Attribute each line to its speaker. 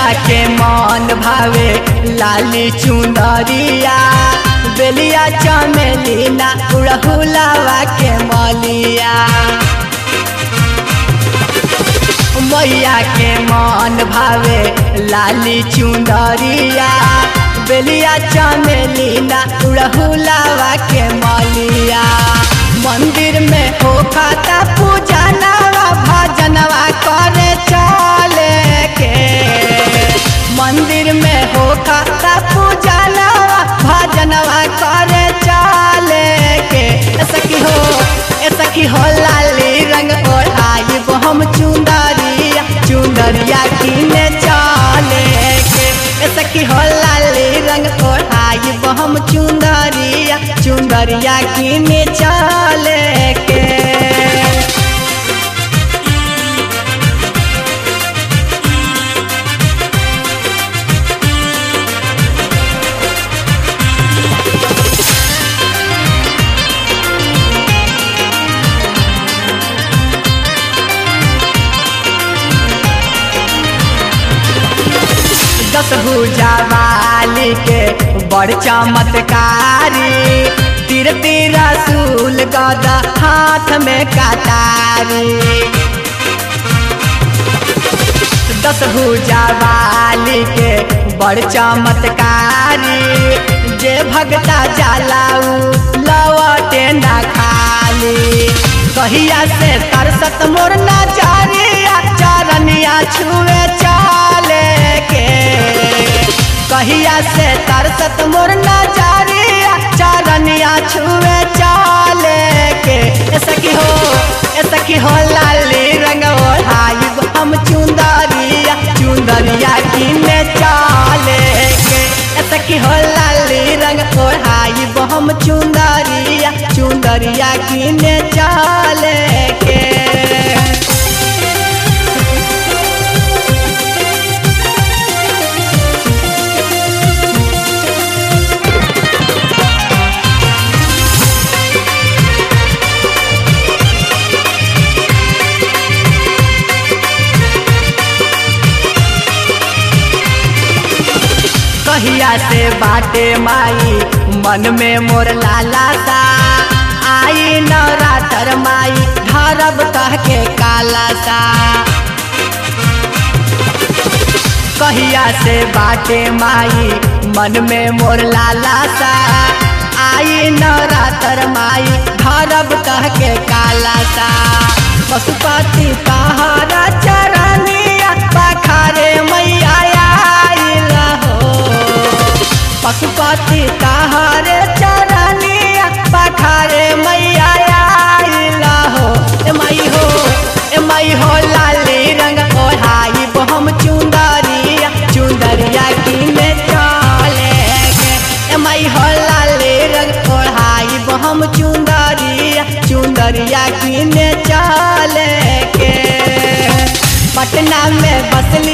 Speaker 1: मैया के मन भावे लाली चुनरिया बेलिया चमेली ना उड़हुलावा के मलिया। मैया के मन भावे लाली चुनरिया बेलिया चमेली ना उड़हुलावा के मलिया। मंदिर में हो खाता पूजनवा भजनवा करे चले के। मंदिर में हो खाता पूजनवा भजनवा करे चले के। सखी हो लाली रंग ओढ़ाई हम चुंदरिया किने चले के। सखी हो लाली रंग ओढ़ाई हम चुंदरिया किने चले के। दस भुजा वाली के बड़ चमत्कारी तीर तीर रसूल गदा हाथ में कटारी। दस भुजा वाली के बड़ चमत्कारी जे भगता जलाऊ लवटे ना खाली। कहिया से तरसत मोर नजरिया चरनिया छुए चले के। कहिया से तरसत मोर नजरिया चरनिया छुए चले के। सखी हो लाली रंग ओढ़ाई हम चुंदरिया किने चले के। सखी हो लाली रंग ओढ़ाई हम चुंदरिया किने चले के। कहिया से बाटे माई मन में मोर लाला सा आई नवरात्र माई धरब कह के काला सा। कहिया से बाटे माई मन में मोर लाला सा आई नवरात्र माई धरब कह के काला सा। पशुपति तहरा चरनिया पखारे मैया पशुपति तहरे चरनिया पखारे मैया हो। ए माई हो लाली रंग ओढ़ाई हम चुंदरिया किने चले के। ए माई हो लाली रंग ओढ़ाई हम चुंदरिया किने चले के। पटना में बसली